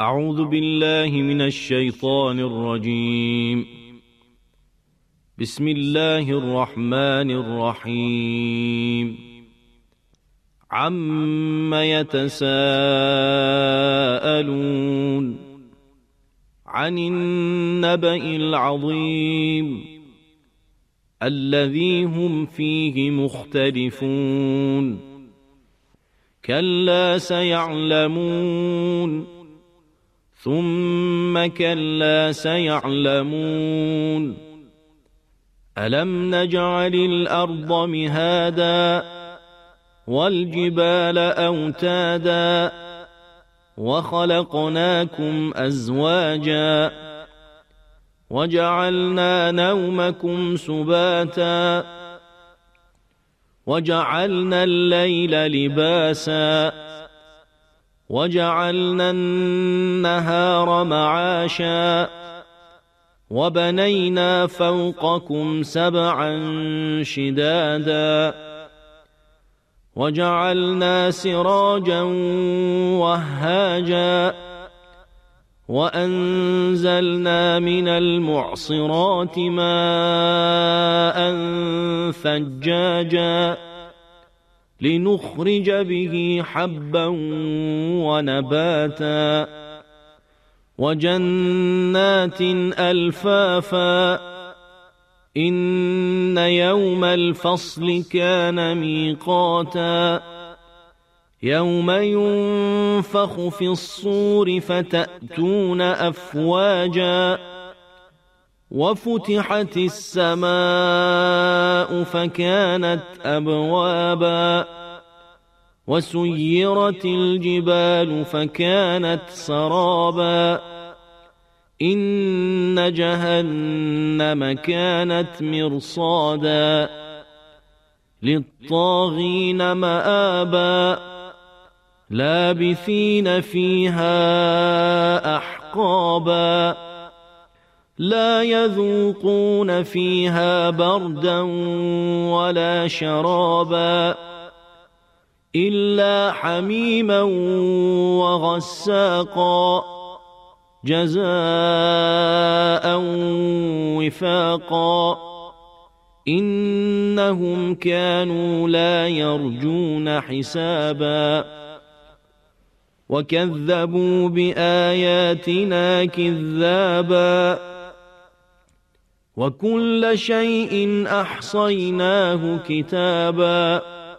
أعوذ بالله من الشيطان الرجيم. بسم الله الرحمن الرحيم. عم يتساءلون عن النبأ العظيم الذي هم فيه مختلفون كلا سيعلمون ثم كلا سيعلمون ألم نجعل الأرض مهادا والجبال أوتادا وخلقناكم أزواجا وجعلنا نومكم سباتا وجعلنا الليل لباسا وجعلنا النهار معاشا وبنينا فوقكم سبعا شدادا وجعلنا سراجا وهاجا وأنزلنا من المعصرات ماء ثجاجا لنخرج به حبا ونباتا وجنات ألفافا إن يوم الفصل كان ميقاتا يوم ينفخ في الصور فتأتون أفواجا وفتحت السماء فكانت أبوابا وسيرت الجبال فكانت سرابا إن جهنم كانت مرصادا للطاغين مآبا لابثين فيها أحقابا لا يذوقون فيها بردا ولا شرابا إلا حميما وغساقا جزاء وفاقا إنهم كانوا لا يرجون حسابا وكذبوا بآياتنا كذابا وكل شيء أحصيناه كتابا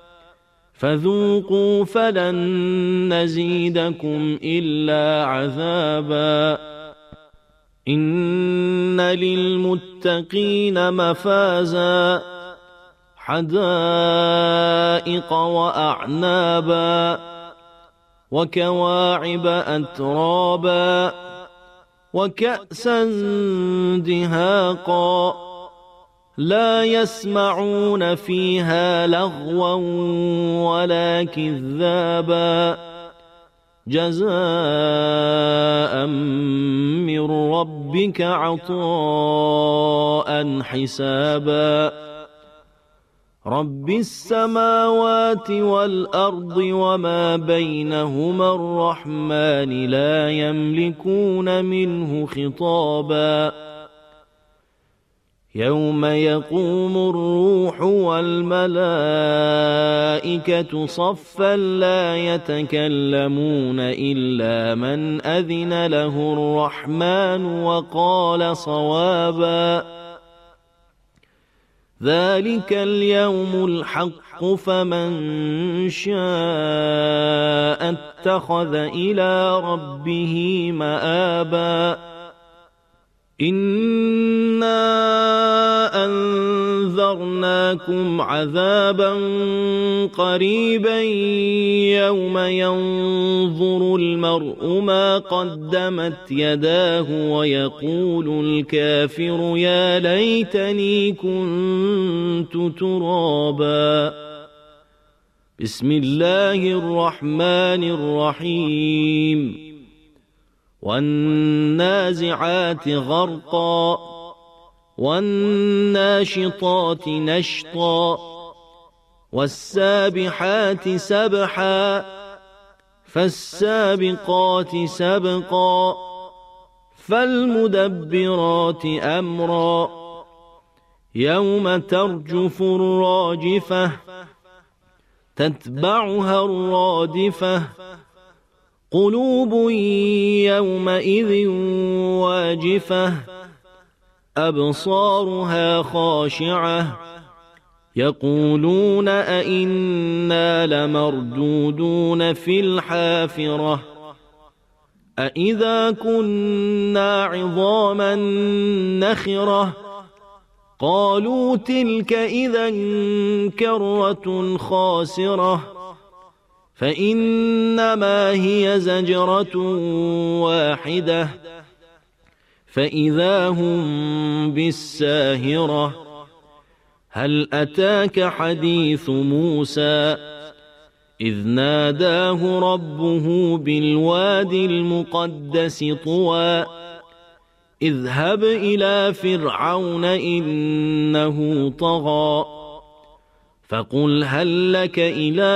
فذوقوا فلن نزيدكم إلا عذابا إن للمتقين مفازا حدائق وأعنابا وكواعب أترابا وكأسا دهاقا لا يسمعون فيها لغوا ولا كذابا جزاء من ربك عطاء حسابا رب السماوات والأرض وما بينهما الرحمن لا يملكون منه خطابا يوم يقوم الروح والملائكة صفا لا يتكلمون إلا من أذن له الرحمن وقال صوابا ذلك اليوم الحق فمن شاء اتخذ إلى ربه مآبا إنا أنذرناكم عذابا قريبا يوم ينظر المرء ما قدمت يداه ويقول الكافر يا ليتني كنت ترابا بسم الله الرحمن الرحيم والنازعات غرقا والناشطات نشطا والسابحات سبحا فالسابقات سبقا فالمدبرات أمرا يوم ترجف الراجفة تتبعها الرادفة قلوب يومئذ واجفة أبصارها خاشعة يقولون أئنا لمردودون في الحافرة أئذا كنا عظاما نخرة قالوا تلك إذا كرة خاسرة فإنما هي زجرة واحدة فإذا هم بالساهرة هل أتاك حديث موسى إذ ناداه ربه بالوادي المقدس طوى اذهب إلى فرعون إنه طغى فقل هل لك إلى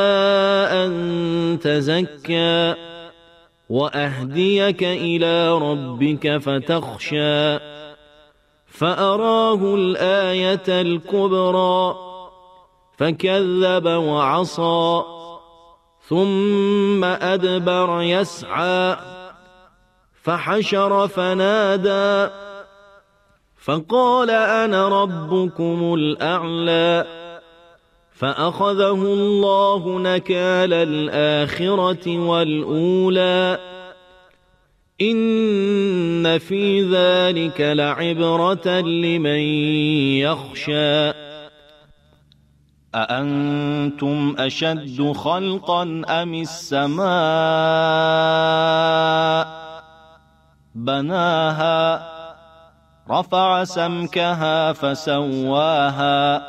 أن تزكى وأهديك إلى ربك فتخشى فأراه الآية الكبرى فكذب وعصى ثم أدبر يسعى فحشر فنادى فقال أنا ربكم الأعلى فأخذه الله نكال الآخرة والأولى إن في ذلك لعبرة لمن يخشى أأنتم أشد خلقا أم السماء بناها رفع سمكها فسواها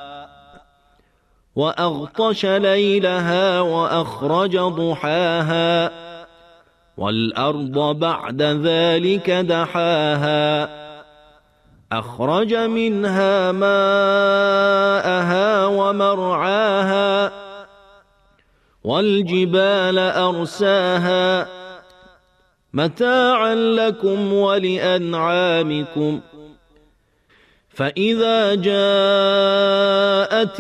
وأغطش ليلها وأخرج ضحاها والأرض بعد ذلك دحاها أخرج منها ماءها ومرعاها والجبال أرساها متاعا لكم ولأنعامكم فإذا جاءت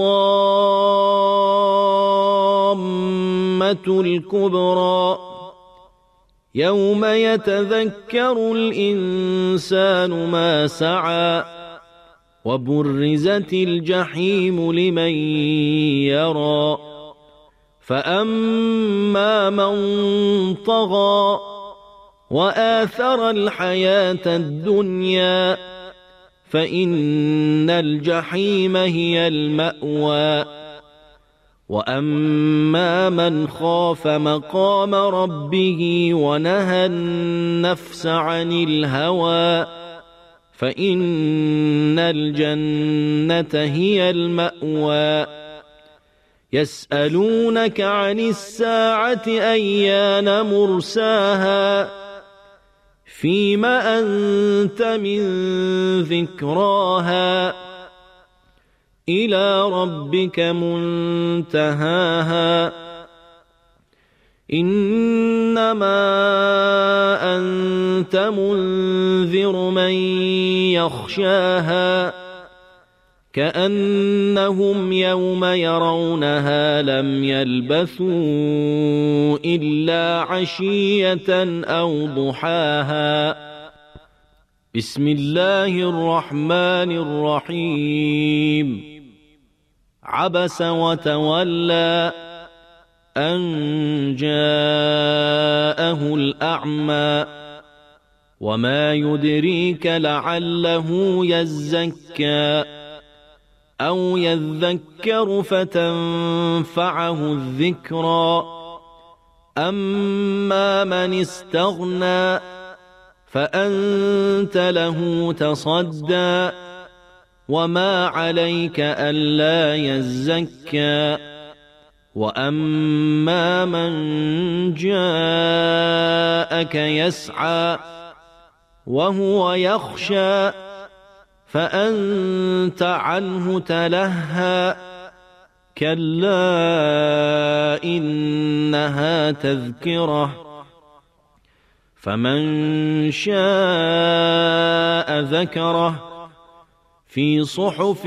الطامة الكبرى يوم يتذكر الإنسان ما سعى وبرزت الجحيم لمن يرى فأما من طغى وآثر الحياة الدنيا فإن الجحيم هي المأوى وأما من خاف مقام ربه ونهى النفس عن الهوى فإن الجنة هي المأوى يسألونك عن الساعة أيان مرساها فيم أنت من ذكراها إلى ربك منتهاها إنما أنت منذر من يخشاها كأنهم يوم يرونها لم يلبثوا إلا عشية أو ضحاها بسم الله الرحمن الرحيم عبس وتولى أن جاءه الأعمى وما يدريك لعله يزكى أو يذكر فتنفعه الذكرى أما من استغنى فأنت له تصدى وما عليك ألا يزكى وأما من جاءك يسعى وهو يخشى فأنت عنه تلهى كلا إنها تذكرة فمن شاء ذكره في صحف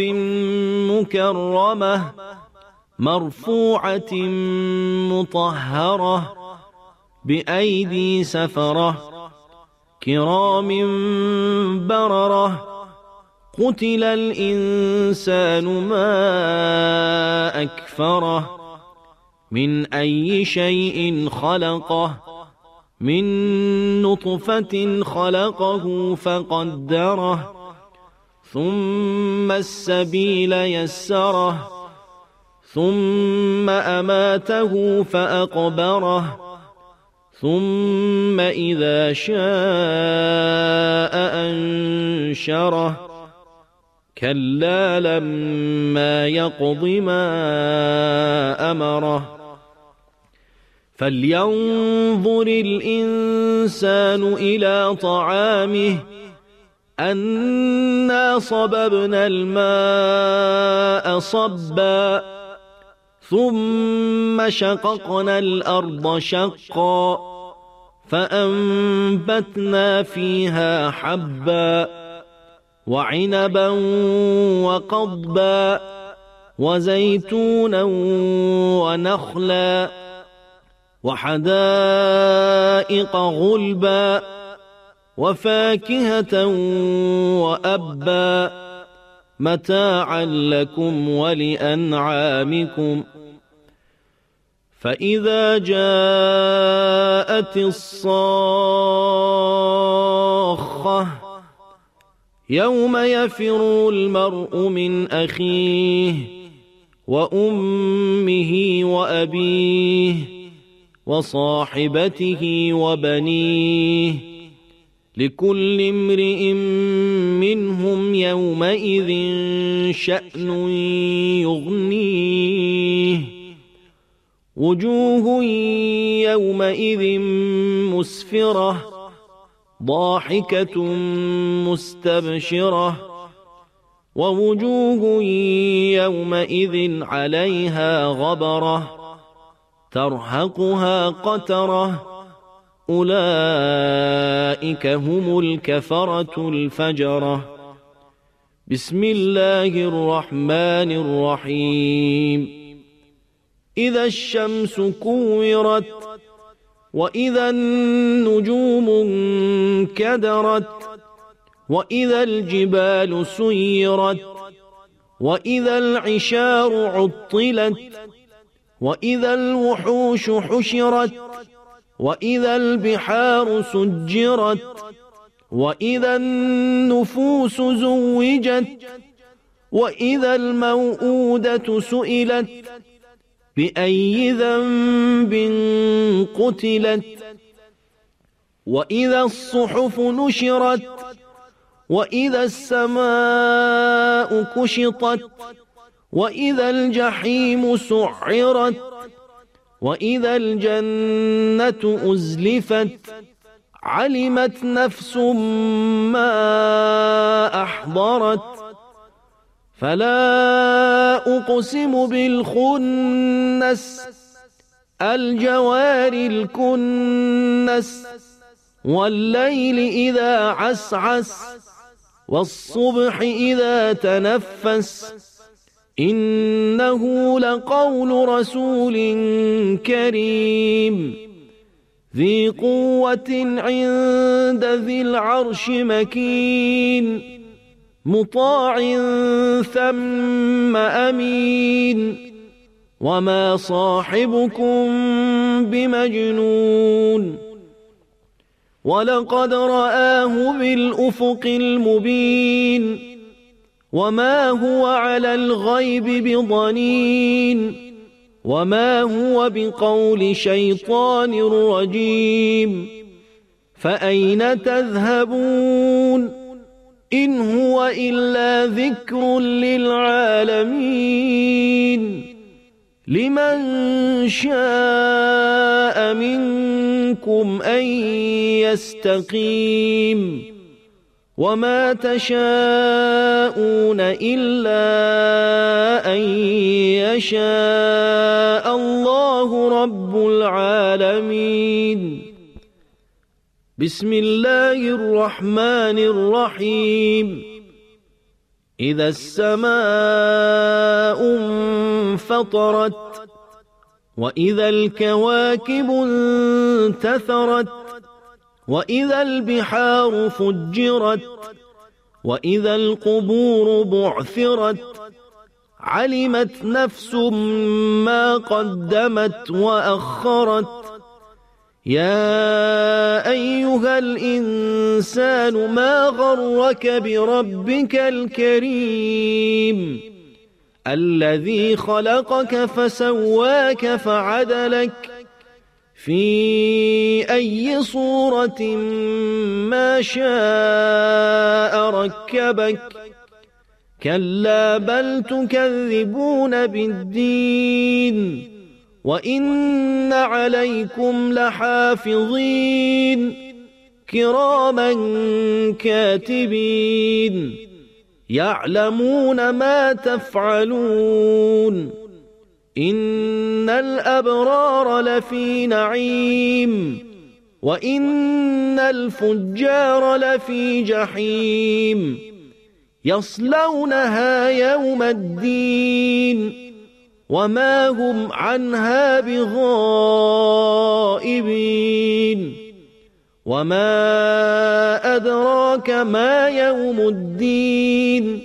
مكرمة مرفوعة مطهرة بأيدي سفرة كرام بررة قتل الإنسان ما أكفره من أي شيء خلقه من نطفة خلقه فقدره ثم السبيل يسره ثم أماته فأقبره ثم إذا شاء أنشره كلا لما يقض ما أمره فلينظر الإنسان إلى طعامه أنا صببنا الماء صبا ثم شققنا الأرض شقا فأنبتنا فيها حبا وعنبا وقضبا وزيتونا ونخلا وحدائق غلبا وفاكهة وأبا متاعا لكم ولأنعامكم فإذا جاءت الصاخة يوم يفر المرء من أخيه وأمه وأبيه وصاحبته وبنيه لكل امرئ منهم يومئذ شأن يغنيه وجوه يومئذ مسفرة ضاحكة مستبشرة ووجوه يومئذ عليها غبرة ترهقها قترة أولئك هم الكفرة الفجرة بسم الله الرحمن الرحيم إذا الشمس كورت وإذا النجوم انكدرت وإذا الجبال سيرت وإذا العشار عطلت وإذا الوحوش حشرت وإذا البحار سجرت وإذا النفوس زوجت وإذا الموءودة سئلت بأي ذنب قتلت وإذا الصحف نشرت وإذا السماء كشطت وإذا الجحيم سعرت وإذا الجنة أزلفت علمت نفس ما أحضرت فلا أقسم بالخنس الجوار الكنس والليل إذا عسعس والصبح إذا تنفس إنه لقول رسول كريم ذي قوة عند ذي العرش مكين مطاع ثم أمين وما صاحبكم بمجنون ولقد رآه بالأفق المبين وما هو على الغيب بضنين وما هو بقول شيطان رجيم فأين تذهبون إن هو إلا ذكر للعالمين لمن شاء منكم أن يستقيم وما تشاءون إلا أن يشاء الله رب العالمين. بسم الله الرحمن الرحيم. إذا السماء انفطرت وإذا الكواكب انتثرت وإذا البحار فجرت وإذا القبور بعثرت علمت نفس ما قدمت وأخرت. يا أيها الإنسان ما غرك بربك الكريم الذي خلقك فسواك فعدلك في أي صورة ما شاء ركبك. كلا بل تكذبون بالدين وإن عليكم لحافظين كراما كاتبين يعلمون ما تفعلون. إن الأبرار لفي نعيم وإن الفجار لفي جحيم يصلونها يوم الدين وما هم عنها بغائبين. وما أدراك ما يوم الدين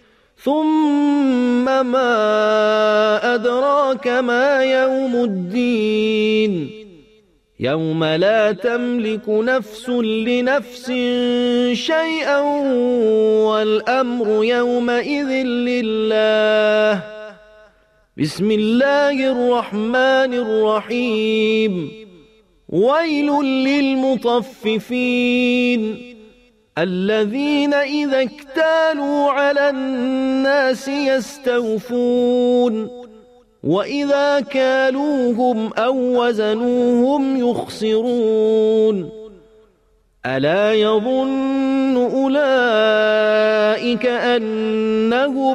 ثم ما أدراك ما يوم الدين يوم لا تملك نفس لنفس شيئا والأمر يومئذ لله. بسم الله الرحمن الرحيم. ويل للمطففين الذين إذا اكتالوا على الناس يستوفون وإذا كالوهم أو وزنوهم يخسرون. ألا يظن أولئك أنهم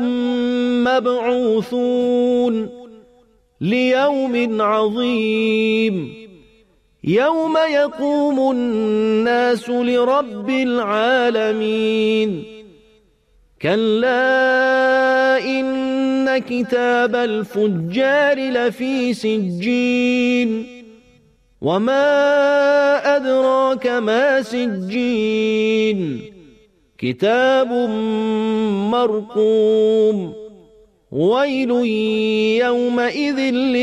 مبعوثون ليوم عظيم يوم يقوم الناس لرب العالمين. كلا إن كتاب الفجار لفي سجين وما أدراك ما سجين كتاب مرقوم. ويل يومئذ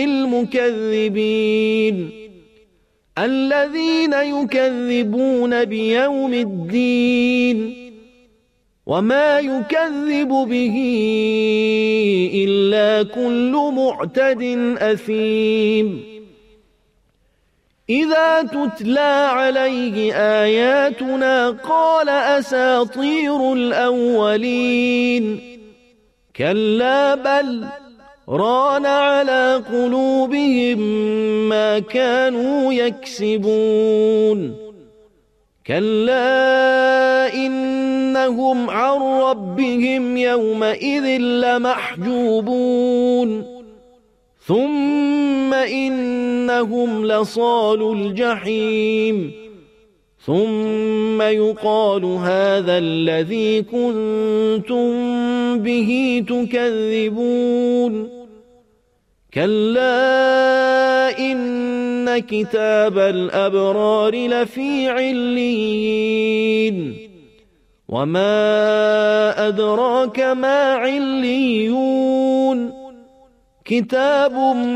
للمكذبين الذين يكذبون بيوم الدين وما يكذب به إلا كل معتد أثيم. إذا تتلى عليه آياتنا قال أساطير الأولين. كلا بل ران على قلوبهم ما كانوا يكسبون. كلا إنهم عن ربهم يومئذ لمحجوبون ثم إنهم لصالو الجحيم ثم يقال هذا الذي كنتم به تكذبون. كلا إن كتاب الأبرار لفي عليين وما أدراك ما عليون كتاب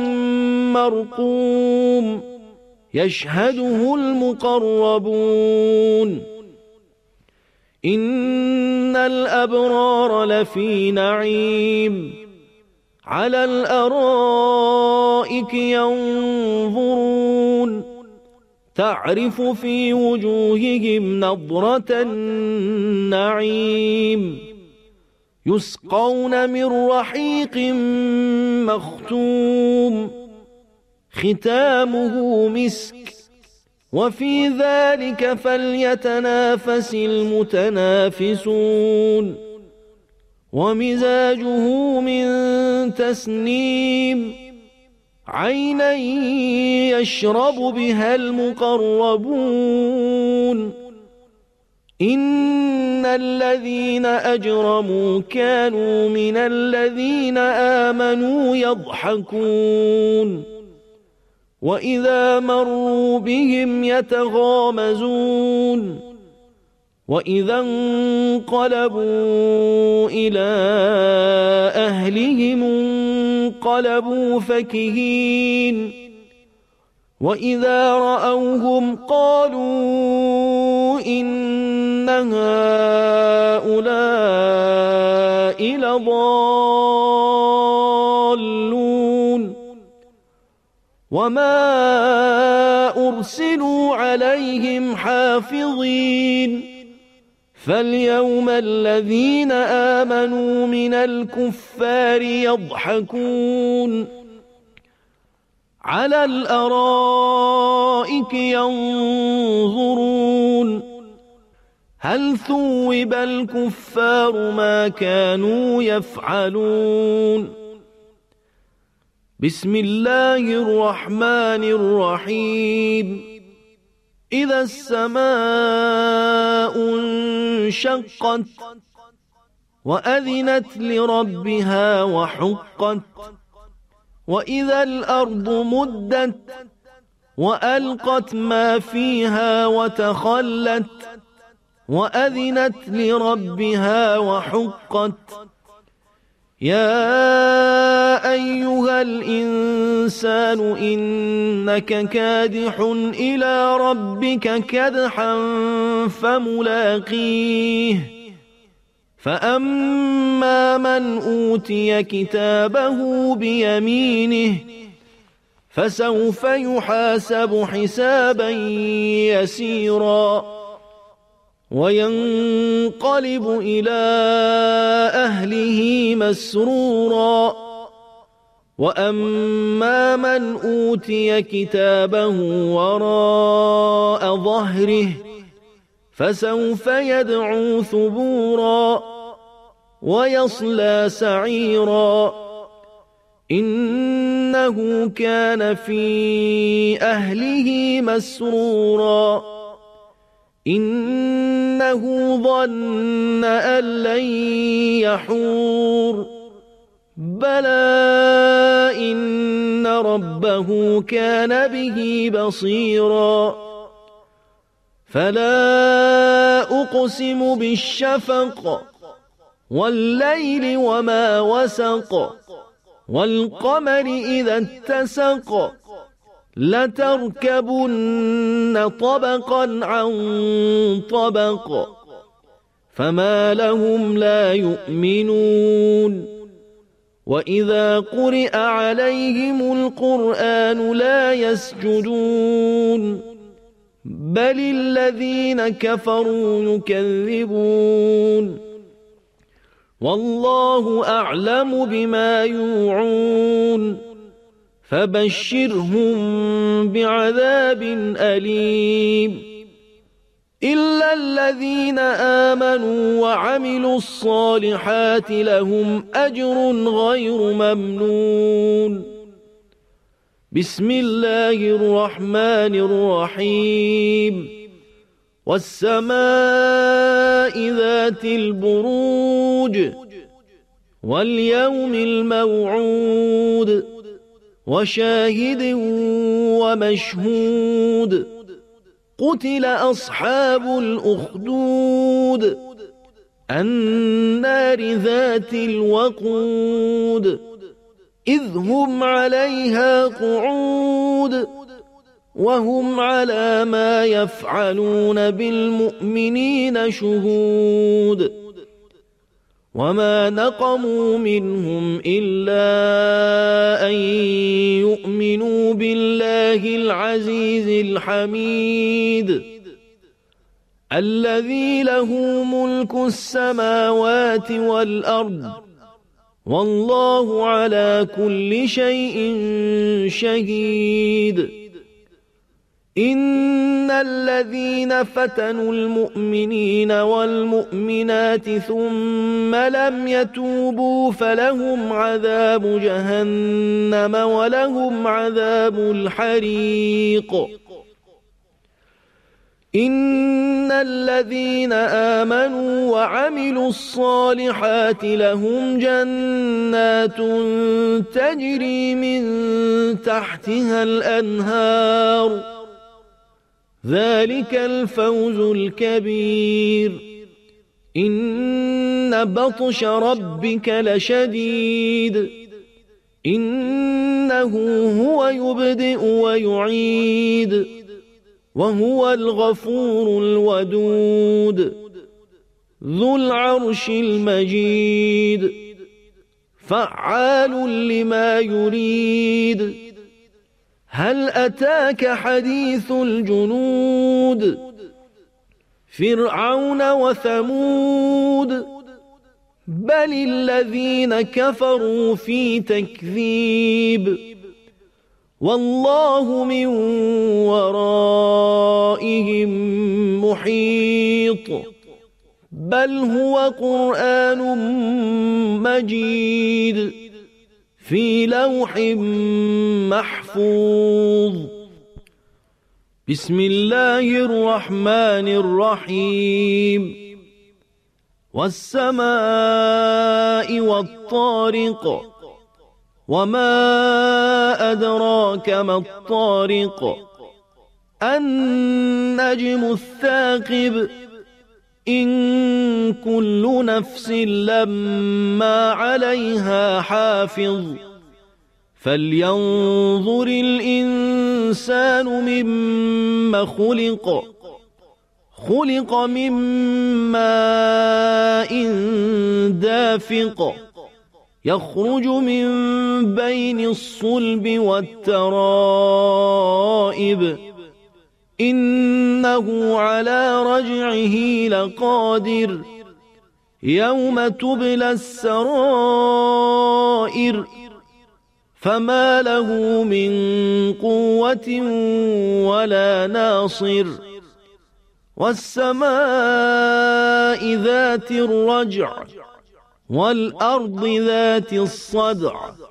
مرقوم يشهده المقربون. إن الأبرار لفي نعيم على الأرائك ينظرون تعرف في وجوههم نضرة النعيم يسقون من رحيق مختوم ختامه مسك وفي ذلك فليتنافس المتنافسون ومزاجه من تسنيم عينا يشرب بها المقربون إن الذين أجرموا كانوا من الذين آمنوا يضحكون وإذا مروا بهم يتغامزون وإذا انقلبوا إلى أهلهم انقلبوا فكهين وإذا رأوهم قالوا إن هؤلاء لضالون وما أرسلوا عليهم حافظين فاليوم الذين آمنوا من الكفار يضحكون على الأرائك ينظرون هل ثوب الكفار ما كانوا يفعلون بسم الله الرحمن الرحيم إذا السماء انشقت وأذنت لربها وحقت وإذا الأرض مدت وألقت ما فيها وتخلت وأذنت لربها وحقت يا أيها الإنسان إنك كادح إلى ربك كدحا فملاقيه فأما من أوتي كتابه بيمينه فسوف يحاسب حسابا يسيرا وينقلب إلى أهله مسرورا وأما من أوتي كتابه وراء ظهره فسوف يدعو ثبورا ويصلى سعيرا إنه كان في أهله مسرورا إنه ظن أن لن يحور بلى إن ربه كان به بصيرا فلا أقسم بالشفق والليل وما وسق والقمر إذا اتسق لتركبن طبقا عن طبق فما لهم لا يؤمنون وإذا قرئ عليهم القرآن لا يسجدون بل الذين كفروا يكذبون والله أعلم بما يوعون فبشرهم بعذاب أليم إلا الذين آمنوا وعملوا الصالحات لهم أجر غير ممنون بسم الله الرحمن الرحيم والسماء ذات البروج واليوم الموعود وشاهد ومشهود قتل أصحاب الأخدود النار ذات الوقود إذ هم عليها قعود وهم على ما يفعلون بالمؤمنين شهود وما نقموا منهم إلا أن يؤمنوا بالله العزيز الحميد الذي له ملك السماوات والأرض والله على كل شيء شهيد إن الذين فتنوا المؤمنين والمؤمنات ثم لم يتوبوا فلهم عذاب جهنم ولهم عذاب الحريق إن الذين آمنوا وعملوا الصالحات لهم جنات تجري من تحتها الأنهار ذلك الفوز الكبير إن بطش ربك لشديد إنه هو يبدئ ويعيد وهو الغفور الودود ذو العرش المجيد فعال لما يريد هل أتاك حديث الجنود فرعون وثمود بل الذين كفروا في تكذيب والله من ورائهم محيط بل هو قرآن مجيد في لوح محفوظ بسم الله الرحمن الرحيم والسماء والطارق وما أدراك ما الطارق النجم الثاقب إن كل نفس لما عليها حافظ فلينظر الإنسان مما خلق من ماء دافق يخرج من بين الصلب والترائب إنه على رجعه لقادر يوم تبلى السرائر فما له من قوة ولا ناصر والسماء ذات الرجع والأرض ذات الصدع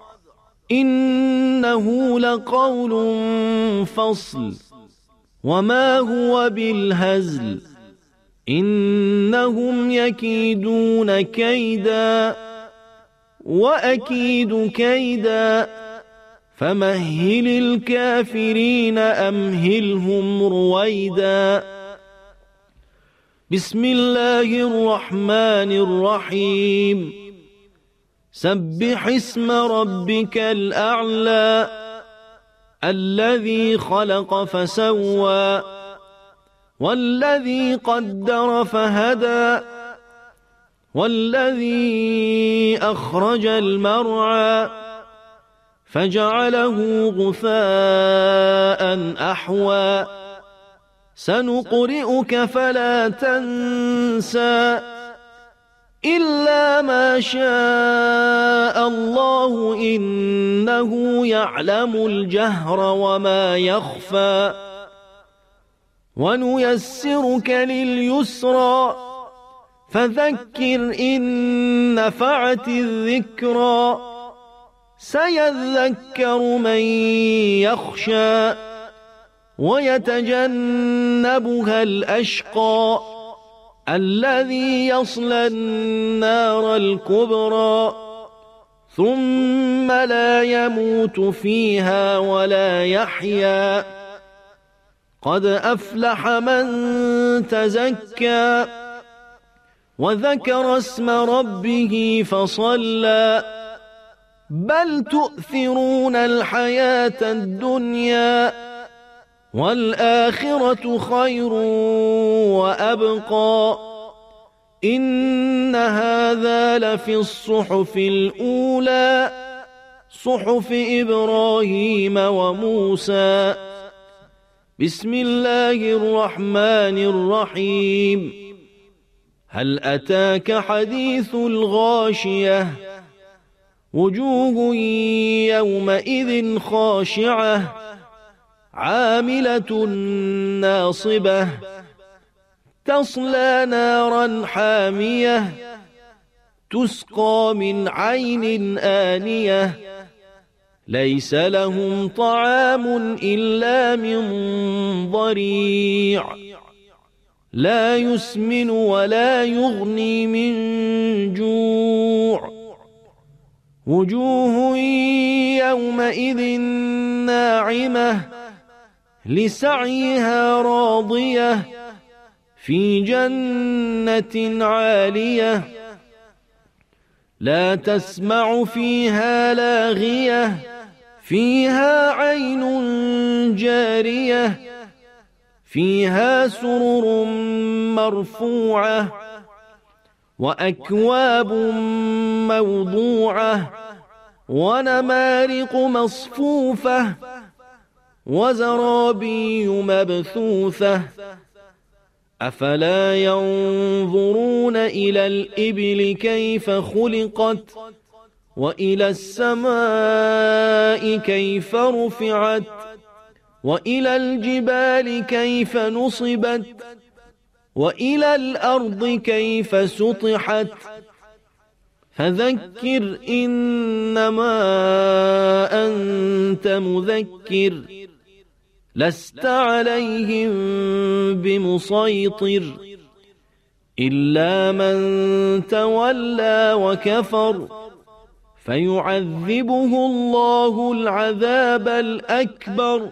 إنه لقول فصل وما هو بالهزل إنهم يكيدون كيدا وأكيد كيدا فمهل الكافرين أمهلهم رويدا بسم الله الرحمن الرحيم سبح اسم ربك الأعلى الذي خلق فسوى والذي قدر فهدى والذي أخرج المرعى فجعله غثاء أحوى سنقرئك فلا تنسى إلا ما شاء الله إنه يعلم الجهر وما يخفى ونيسرك لليسرى فذكر إن نفعت الذكرى سيذكر من يخشى ويتجنبها الأشقى الذي يصلى النار الكبرى ثم لا يموت فيها ولا يحيا قد أفلح من تزكى وذكر اسم ربه فصلى بل تؤثرون الحياة الدنيا والآخرة خير وأبقى إن هذا لفي الصحف الأولى صحف إبراهيم وموسى بسم الله الرحمن الرحيم هل أتاك حديث الغاشية وجوه يومئذ خاشعة عاملة ناصبة تصلى نارا حامية تسقى من عين آنية ليس لهم طعام إلا من ضريع لا يسمن ولا يغني من جوع وجوه يومئذ ناعمة لسعيها راضية في جنة عالية لا تسمع فيها لاغية فيها عين جارية فيها سرر مرفوعة وأكواب موضوعة ونمارق مصفوفة وزرابي مبثوثة أفلا ينظرون إلى الإبل كيف خلقت وإلى السماء كيف رفعت وإلى الجبال كيف نصبت وإلى الأرض كيف سطحت فذكر إنما أنت مذكر لست عليهم بمسيطر إلا من تولى وكفر فيعذبه الله العذاب الأكبر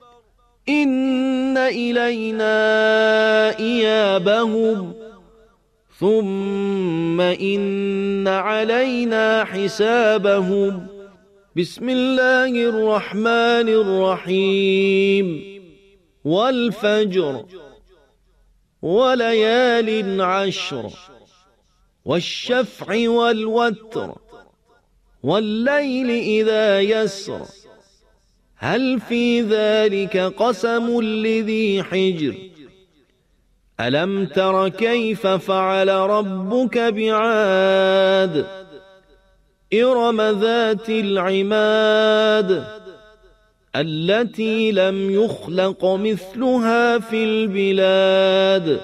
إن إلينا إيابهم ثم إن علينا حسابهم بسم الله الرحمن الرحيم والفجر وليال عشر والشفع والوتر والليل إذا يسر هل في ذلك قسم لذي حجر ألم تر كيف فعل ربك بعاد إرم ذات العماد التي لم يخلق مثلها في البلاد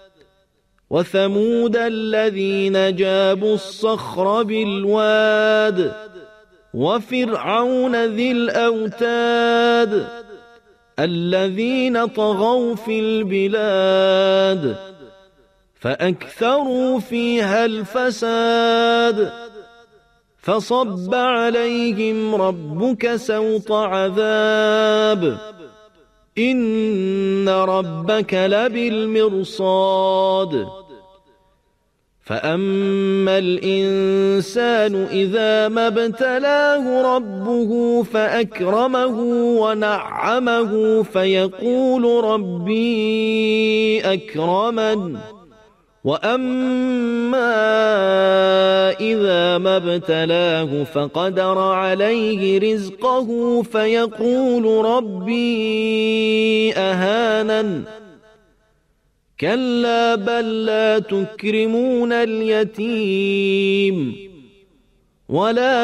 وثمود الذين جابوا الصخر بالواد وفرعون ذي الأوتاد الذين طغوا في البلاد فأكثروا فيها الفساد فصب عليهم ربك سوط عذاب إن ربك لبالمرصاد فأما الإنسان إذا ما ابتلاه ربه فأكرمه ونعمه فيقول ربي أكرمن وأما إذا ما ابتلاه فقدر عليه رزقه فيقول ربي أهانن كلا بل لا تكرمون اليتيم ولا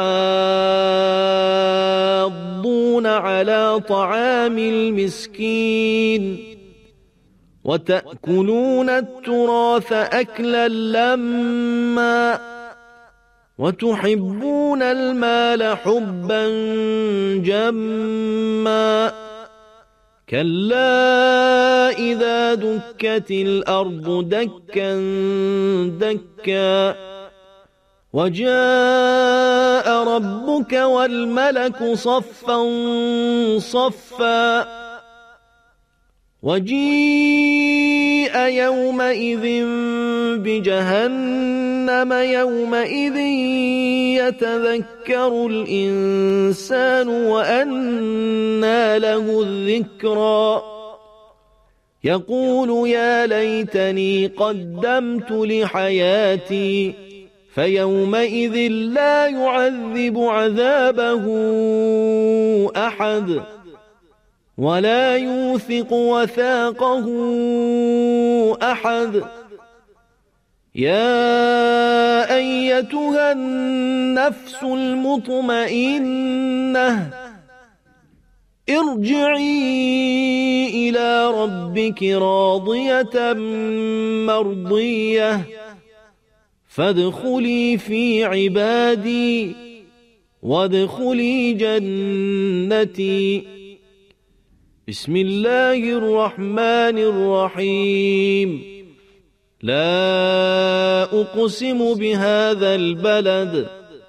تحاضون على طعام المسكين وتأكلون التراث أكلا لما وتحبون المال حبا جما كلا إذا دكت الأرض دكا دكا وجاء ربك والملك صفا صفا وجيء يومئذ بجهنم يومئذ يتذكر الإنسان وأنى له الذكرى يقول يا ليتني قدمت لحياتي فيومئذ لا يعذب عذابه أحد ولا يوثق وثاقه أحد يا أيتها النفس المطمئنة ارجعي إلى ربك راضية مرضية فادخلي في عبادي وادخلي جنتي. بسم الله الرحمن الرحيم. لا أقسم بهذا البلد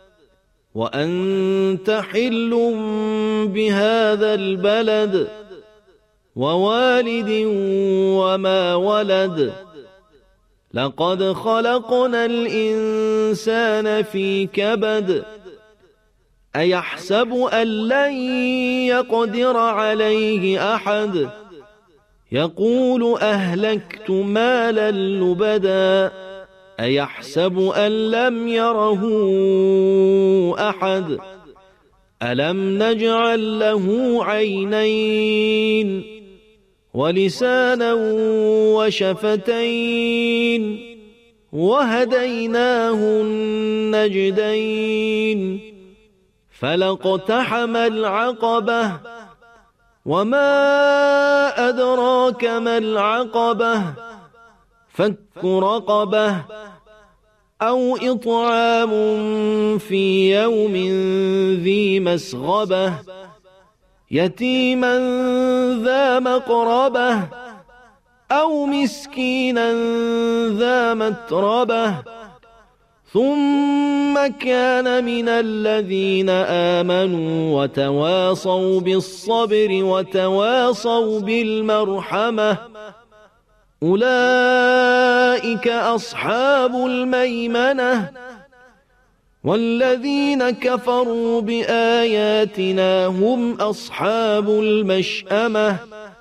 وأنت حل بهذا البلد ووالد وما ولد لقد خلقنا الإنسان في كبد أيحسب أن لن يقدر عليه أحد يقول أهلكت مالا لبدا أيحسب أن لم يره أحد ألم نجعل له عينين ولسانا وشفتين وهديناه النجدين فلاقتحم العقبة وما أدراك ما العقبة فك رقبة أو إطعام في يوم ذي مسغبة يتيما ذا مقربة أو مسكينا ذا متربة ثم كان من الذين آمنوا وتواصوا بالصبر وتواصوا بالمرحمة أولئك أصحاب الميمنة والذين كفروا بآياتنا هم أصحاب المشأمة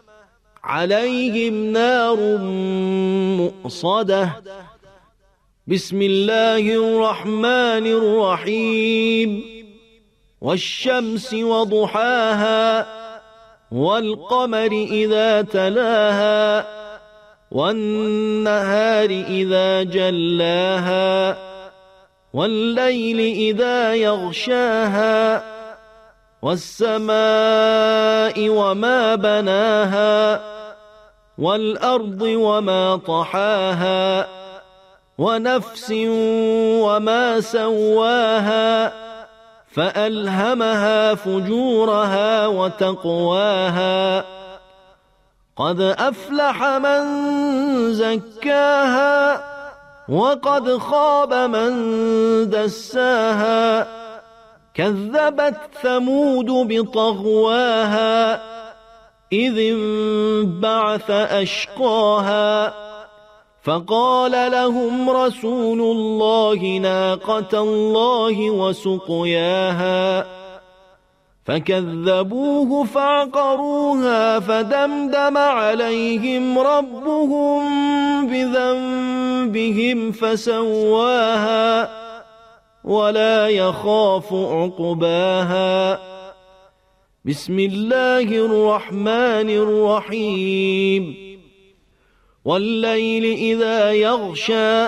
عليهم نار مؤصدة. بسم الله الرحمن الرحيم. والشمس وضحاها والقمر إذا تلاها والنهار إذا جلاها والليل إذا يغشاها والسماء وما بناها والأرض وما طحاها ونفس وما سواها فألهمها فجورها وتقواها قد أفلح من زكاها وقد خاب من دساها كذبت ثمود بطغواها إذ انبعث أشقاها فقال لهم رسول الله ناقة الله وسقياها فكذبوه فعقروها فدمدم عليهم ربهم بذنبهم فسواها ولا يخاف عقباها. بسم الله الرحمن الرحيم. والليل إذا يغشى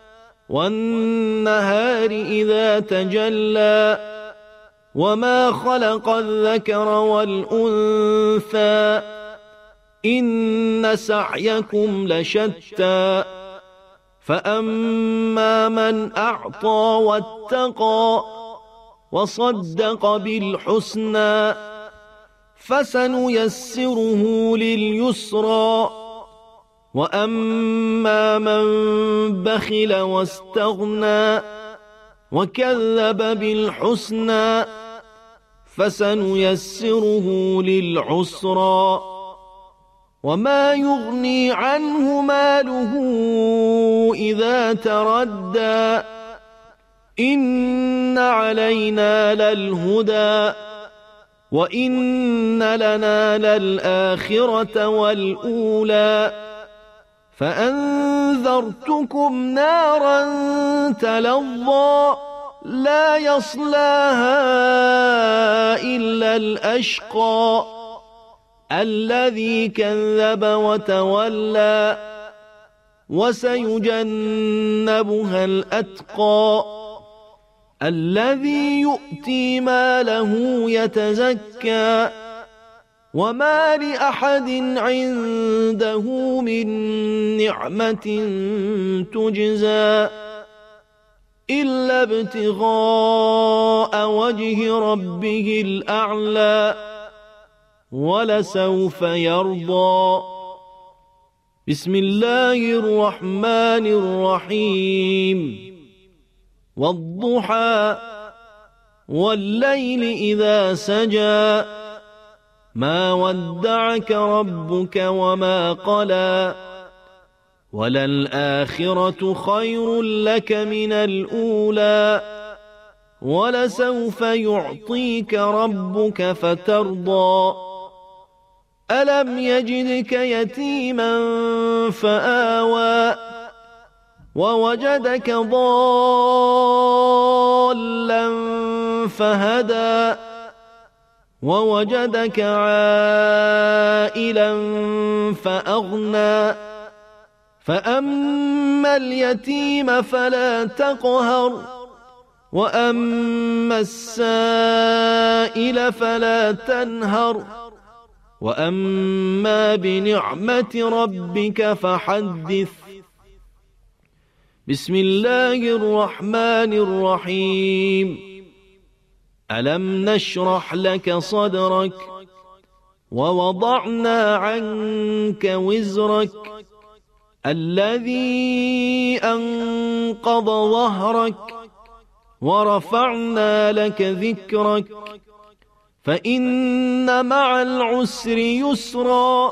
والنهار إذا تجلى وما خلق الذكر والأنثى إن سعيكم لشتى فأما من أعطى واتقى وصدق بالحسنى فسنيسره لليسرى وأما من بخل واستغنى وكذب بالحسنى فسنيسره للعسرى وما يغني عنه ماله إذا تردى إن علينا للهدى وإن لنا للآخرة والأولى فأنذرتكم نارا تلظى لا يصلاها إلا الأشقى الذي كذب وتولى وسيجنبها الأتقى الذي يؤتي ماله يتزكى وما لأحد عنده من نعمة تجزى إلا ابتغاء وجه ربه الأعلى ولسوف يرضى. بسم الله الرحمن الرحيم والضحى والليل إذا سجى ما ودعك ربك وما قلى وللآخرة خير لك من الأولى ولسوف يعطيك ربك فترضى ألم يجدك يتيما فآوى ووجدك ضالا فهدى ووجدك عائلا فأغنى فأما اليتيم فلا تقهر وأما السائل فلا تنهر وأما بنعمة ربك فحدث. بسم الله الرحمن الرحيم ألم نشرح لك صدرك ووضعنا عنك وزرك الذي أنقض ظهرك ورفعنا لك ذكرك فإن مع العسر يسرا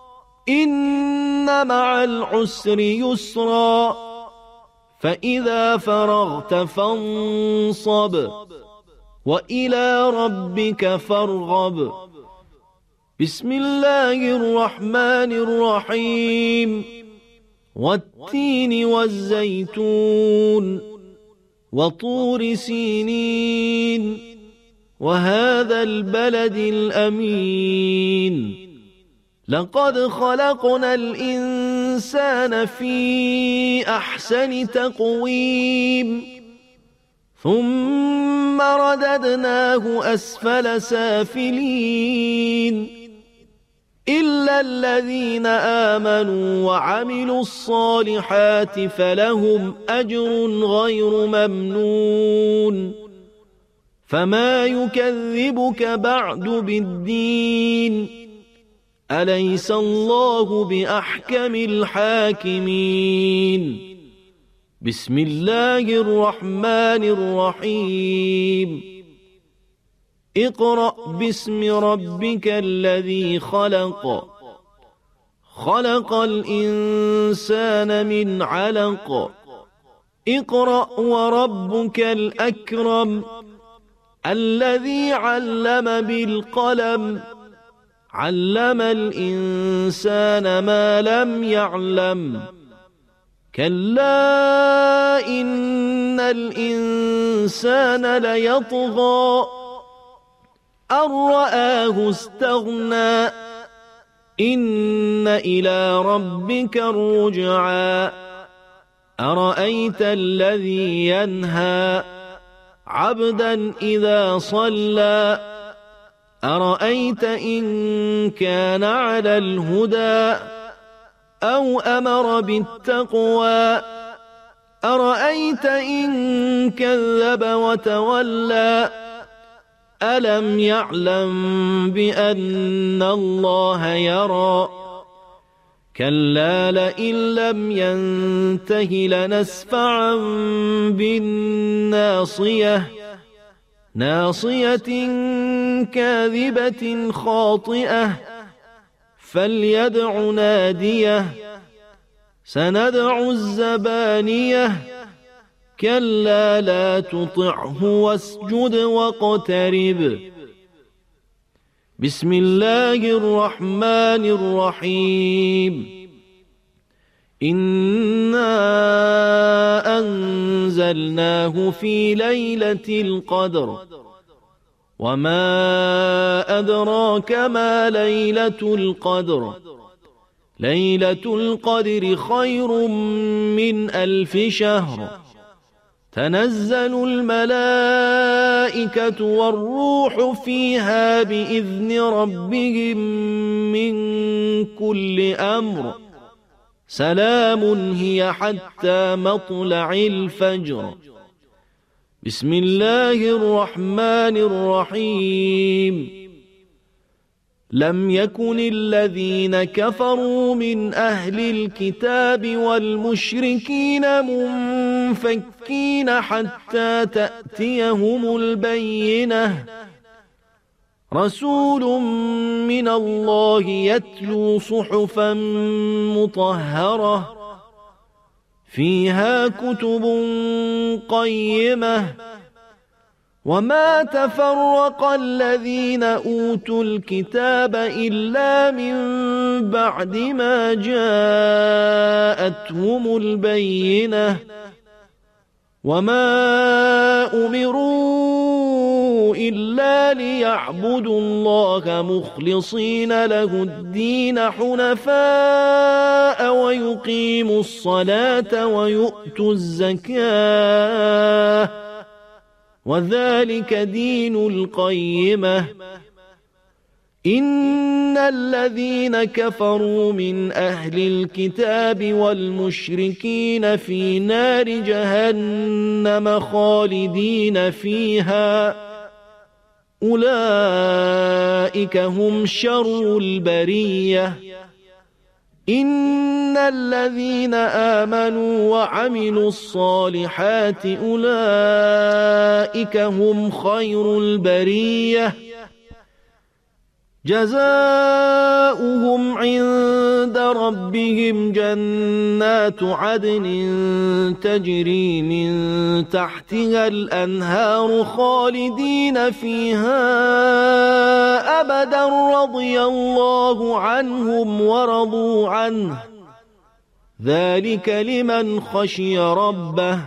إن مع العسر يسرا فإذا فرغت فانصب وإلى ربك فارغب. بسم الله الرحمن الرحيم والتين والزيتون وطور سينين وهذا البلد الأمين لقد خلقنا الإنسان في أحسن تقويم ثم رددناه أسفل سافلين إلا الذين آمنوا وعملوا الصالحات فلهم أجر غير ممنون فما يكذبك بعد بالدين أليس الله بأحكم الحاكمين. بسم الله الرحمن الرحيم اقرأ باسم ربك الذي خلق خلق الإنسان من علق اقرأ وربك الأكرم الذي علم بالقلم علم الإنسان ما لم يعلم كلا إن الإنسان ليطغى أن رآه استغنى إن إلى ربك الرجعى أرأيت الذي ينهى عبدا إذا صلى أرأيت إن كان على الهدى أو أمر بالتقوى أرأيت إن كذب وتولى ألم يعلم بأن الله يرى كلا لئن لم ينته لنسفعا بالناصية ناصية كاذبة خاطئة فليدع ناديه سندع الزبانية كلا لا تطعه واسجد واقترب. بسم الله الرحمن الرحيم إنا أنزلناه في ليلة القدر وما أدراك ما ليلة القدر ليلة القدر خير من 1000 شهر تنزل الملائكة والروح فيها بإذن ربهم من كل أمر سلام هي حتى مطلع الفجر. بسم الله الرحمن الرحيم. لم يكن الذين كفروا من أهل الكتاب والمشركين منفكين حتى تأتيهم البينة. رسول من الله يتلو صحفا مطهرة فيها كتب قيمة. وما تفرق الذين أوتوا الكتاب إلا من بعد ما جاءتهم البينة. وما أمروا إلا ليعبدوا الله مخلصين له الدين حنفاء ويقيموا الصلاة ويؤتوا الزكاة وذلك دين القيمة. إن الذين كفروا من أهل الكتاب والمشركين في نار جهنم خالدين فيها أولئك هم شر البرية. إن الذين آمنوا وعملوا الصالحات أولئك هم خير البرية. جزاؤهم عند ربهم جنات عدن تجري من تحتها الأنهار خالدين فيها أبدا رضي الله عنهم ورضوا عنه ذلك لمن خشي ربه.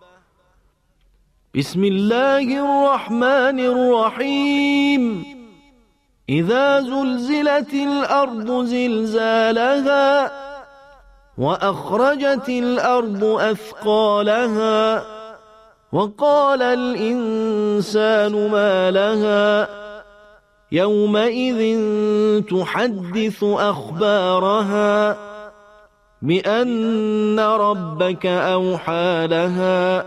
بسم الله الرحمن الرحيم. إذا زلزلت الأرض زلزالها وأخرجت الأرض أثقالها وقال الإنسان ما لها يومئذ تحدث أخبارها بأن ربك أوحى لها.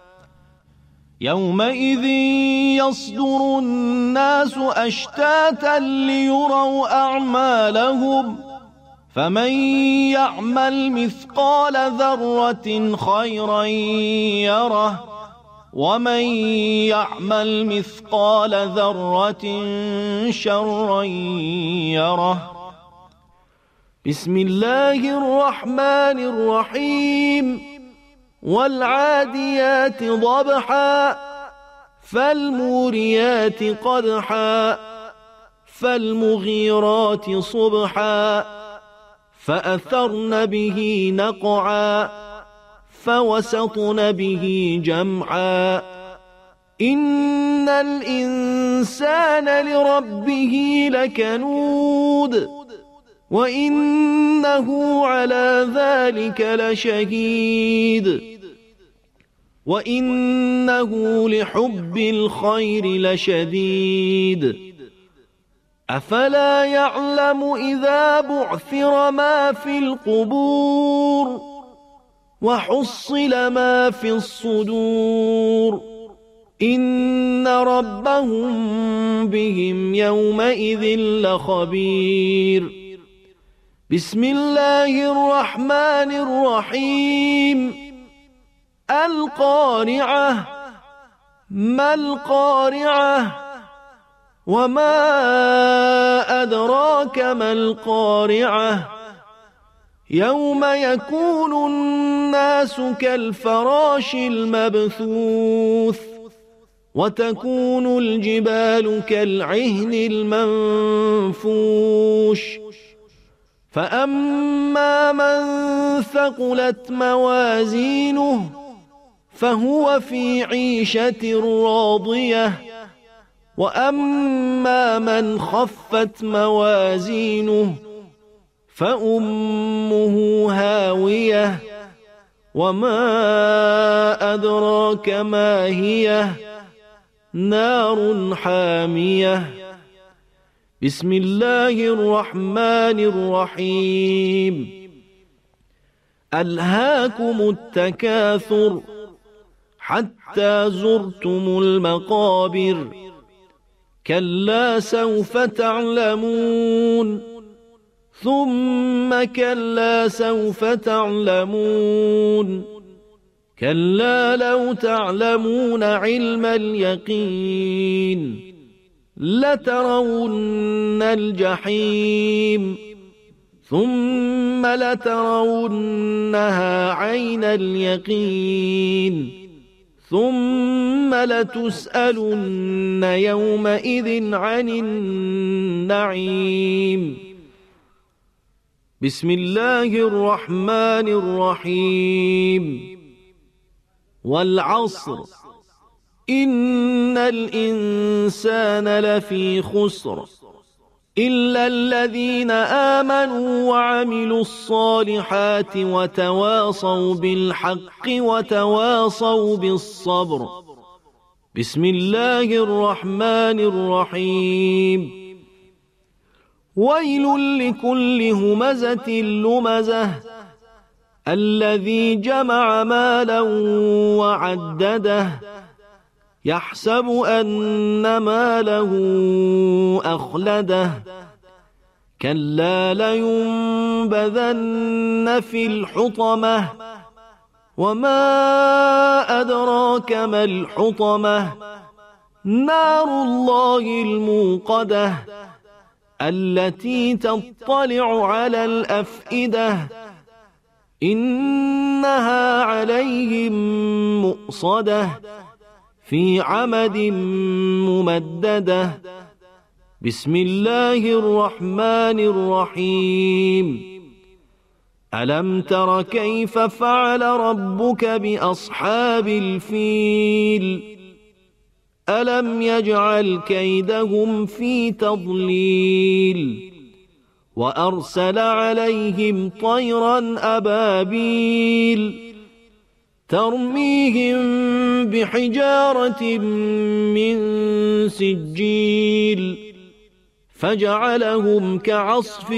يومئذ يصدر الناس أشتاتا ليروا أعمالهم فمن يعمل مثقال ذرة خيرا يره ومن يعمل مثقال ذرة شرا يره. بسم الله الرحمن الرحيم. والعاديات ضبحا فالموريات قدحا فالمغيرات صبحا فأثرن به نقعا فوسطن به جمعا. إن الإنسان لربه لكنود وإنه على ذلك لشهيد وإنه لحب الخير لشديد. أفلا يعلم إذا بعثر ما في القبور وحصل ما في الصدور إن ربهم بهم يومئذ لخبير. بسم الله الرحمن الرحيم. القارعة ما القارعة وما أدراك ما القارعة يوم يكون الناس كالفراش المبثوث وتكون الجبال كالعهن المنفوش. فأما من ثقلت موازينه فهو في عيشة راضية وأما من خفت موازينه فأمه هاوية وما أدراك ما هي نار حامية بسم الله الرحمن الرحيم ألهاكم التكاثر حتى زرتم المقابر كلا سوف تعلمون ثم كلا سوف تعلمون كلا لو تعلمون علم اليقين لترون الجحيم ثم لترونها عين اليقين ثم لتسألن يومئذ عن النعيم بسم الله الرحمن الرحيم والعصر إن الإنسان لفي خسر إلا الذين آمنوا وعملوا الصالحات وتواصوا بالحق وتواصوا بالصبر بسم الله الرحمن الرحيم ويل لكل همزة لمزة الذي جمع مالا وعدده يحسب أن ماله أخلده كلا لينبذن في الحطمة وما أدراك ما الحطمة نار الله الموقدة التي تطلع على الأفئدة إنها عليهم مؤصدة في عمد ممددة بسم الله الرحمن الرحيم ألم تر كيف فعل ربك بأصحاب الفيل ألم يجعل كيدهم في تضليل وأرسل عليهم طيرا أبابيل ترميهم بحجارة من سجيل فجعلهم كعصف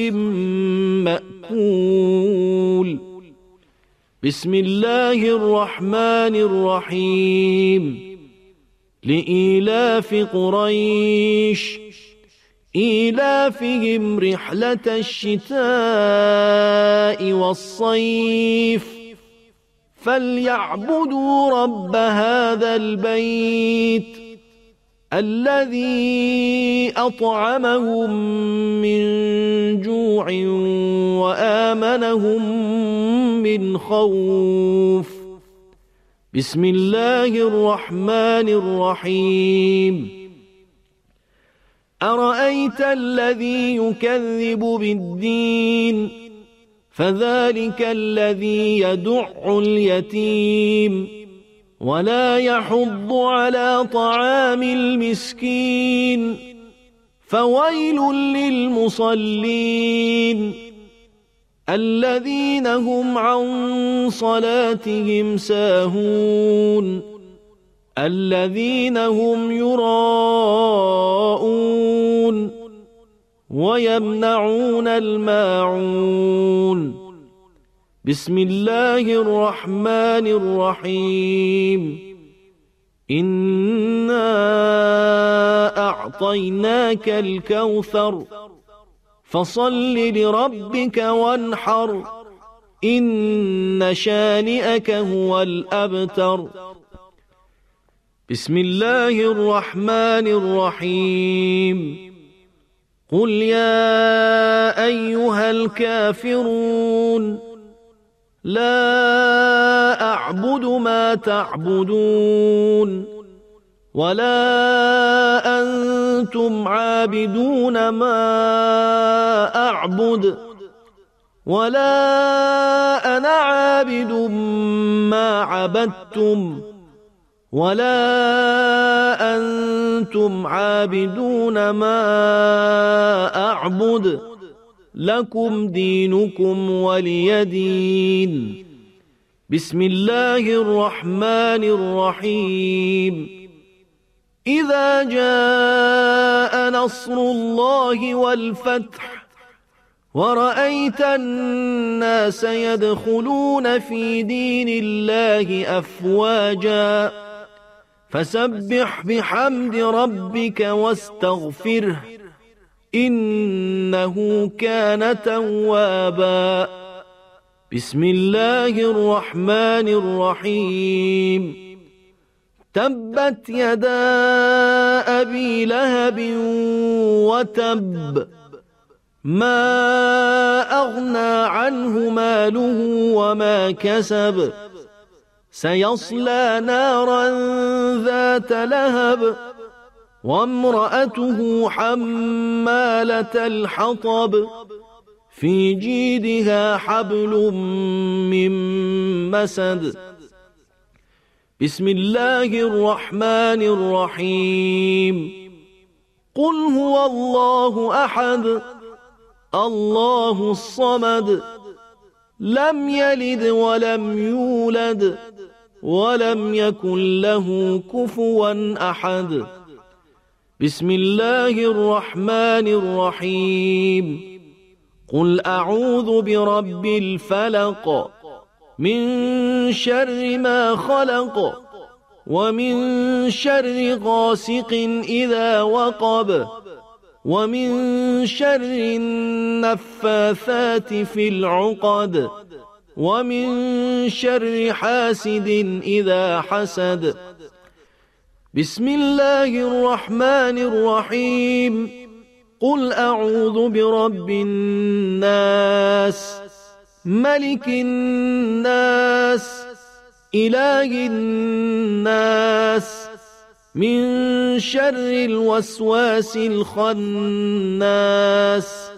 مأكول بسم الله الرحمن الرحيم لإيلاف قريش إيلافهم رحلة الشتاء والصيف فليعبدوا رب هذا البيت الذي أطعمهم من جوع وآمنهم من خوف بسم الله الرحمن الرحيم أرأيت الذي يكذب بالدين فذلك الذي يدع اليتيم ولا يحض على طعام المسكين فويل للمصلين الذين هم عن صلاتهم ساهون الذين هم يراءون ويمنعون الماعون بسم الله الرحمن الرحيم إنا أعطيناك الكوثر فصل لربك وانحر إن شانئك هو الأبتر بسم الله الرحمن الرحيم قل يا أيها الكافرون لا أعبد ما تعبدون ولا أنتم عابدون ما أعبد ولا أنا عابد ما عبدتم ولا أنتم عابدون ما أعبد لكم دينكم ولي دين بسم الله الرحمن الرحيم إذا جاء نصر الله والفتح ورأيت الناس يدخلون في دين الله أفواجا فسبح بحمد ربك واستغفره إنه كان توابا بسم الله الرحمن الرحيم تبت يدا أبي لهب وتب ما أغنى عنه ماله وما كسب سيصلى نارا ذات لهب وامرأته حمالة الحطب في جيدها حبل من مسد بسم الله الرحمن الرحيم قل هو الله أحد الله الصمد لم يلد ولم يولد ولم يكن له كفوا أحد بسم الله الرحمن الرحيم قل أعوذ برب الفلق من شر ما خلق ومن شر غاسق إذا وقب ومن شر النفاثات في العقد ومن شر حاسد إذا حسد بسم الله الرحمن الرحيم قل أعوذ برب الناس ملك الناس إله الناس من شر الوسواس الخناس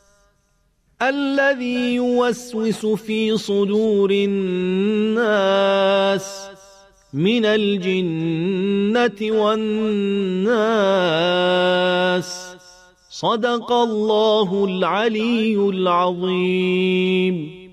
الذي يوسوس في صدور الناس من الجنة والناس صدق الله العلي العظيم.